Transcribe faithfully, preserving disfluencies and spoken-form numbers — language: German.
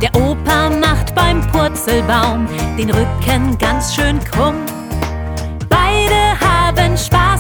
Der Opa macht beim Purzelbaum den Rücken ganz schön krumm. Beide haben Spaß